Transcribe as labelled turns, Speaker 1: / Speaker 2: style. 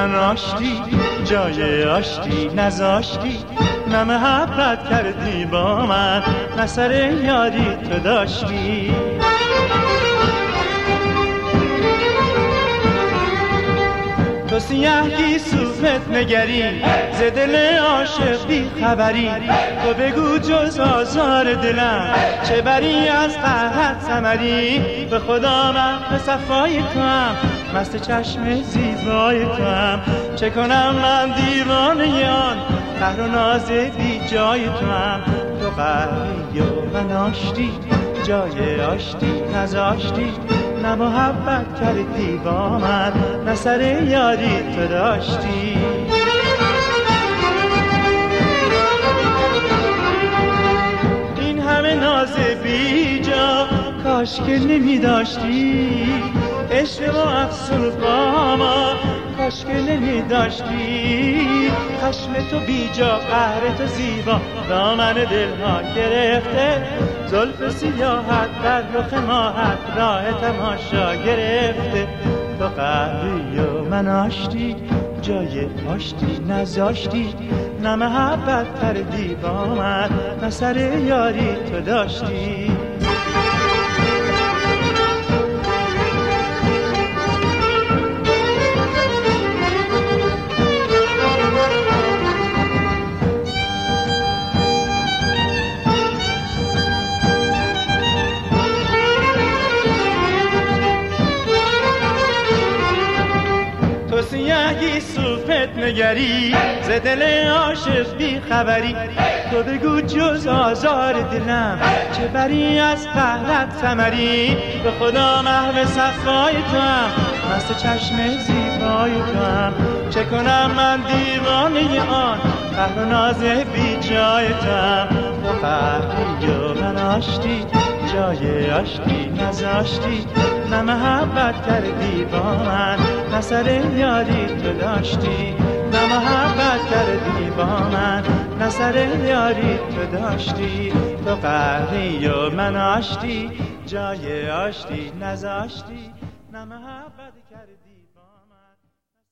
Speaker 1: من آشتی جای آشتی نذاشتی، نه محبت کردی با من، نه سر یاری تو داشتی. تو سیاهی صورت نگری، ز دل عاشق بی خبری، تو بگو جز آزار دلم چه بری از قهرت ثمری. به خدا من به صفای تو هم، مست چشم زیبای تو هم، چه کنم من دیوانه آن قهر و ناز بی جای تو هم. تو قهری و من آشتی جای آشتی نذاشتی، نه محبت کردی با من، نه سر یاری تو داشتی. این همه ناز بی جا کاش که نمی داشتی، عشق و افسون با ما کاش که نمی داشتی. خشم تو بی جا قهر تو زیبا دامن دلها گرفته، زلف سیاحت در رخ ماهت راه تماشا گرفته. تو قهری و من آشتی جای آشتی نذاشتی، نه محبت کردی با من، نه سر یاری تو داشتی. تو سیاهی صورت نگری، ز دل عاشق بی خبری، تو بگو جز آزار دلم چه بری از قهرت ثمری. به خدا محو صفای تو هم، مست چشم زیبای تو هم، چه کنم من دیوانه آن قهر و ناز بی جای تو هم. تو قهری و من آشتی جای آشتی نذاشتی، نه محبت کردی با من، نه سر یاری تو داشتی. نه محبت کردی با من، نه سر یاری تو داشتی. تو قهری و من آشتی جای آشتی نذاشتی، نه محبت کردی.